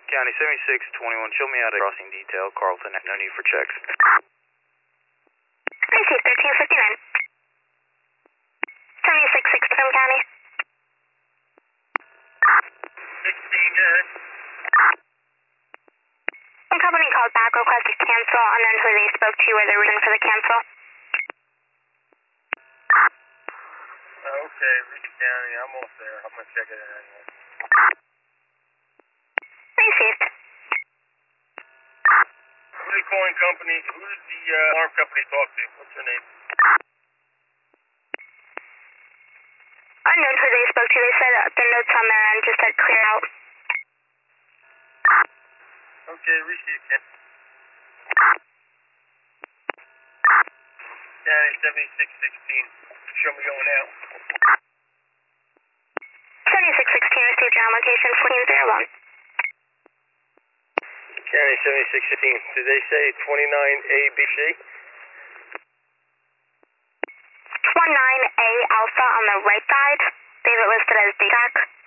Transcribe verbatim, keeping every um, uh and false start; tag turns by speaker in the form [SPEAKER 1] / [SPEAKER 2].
[SPEAKER 1] County seventy-six twenty-one, show me out a crossing detail. Carlton, no need for checks.
[SPEAKER 2] Received thirteen fifty-nine. seventy-six sixteen County.
[SPEAKER 3] sixteen, go ahead.
[SPEAKER 2] One company called back, requested cancel, unknown who they spoke to or the reason for the cancel.
[SPEAKER 3] Okay, Reach County, I'm almost there. I'm gonna check it in anyway.
[SPEAKER 2] Received.
[SPEAKER 3] Who the coin company, who did the uh, alarm company talk to? What's her name?
[SPEAKER 2] Unknown who they spoke to, they said uh, the notes on their end just said clear out.
[SPEAKER 3] Okay, receive it. County seventy-six sixteen, show me going out.
[SPEAKER 2] seventy-six sixteen received your on location fourteen zero one.
[SPEAKER 3] County seventy-six sixteen, did they say twenty-nine A B C?
[SPEAKER 2] twenty-nine A Alpha on the right side. They have it listed as D T A C.